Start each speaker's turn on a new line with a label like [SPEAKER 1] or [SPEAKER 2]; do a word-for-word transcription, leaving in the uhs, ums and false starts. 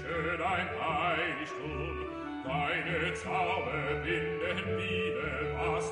[SPEAKER 1] verwünsche dein Heiligtum. Deine Zauber binden Liebe, was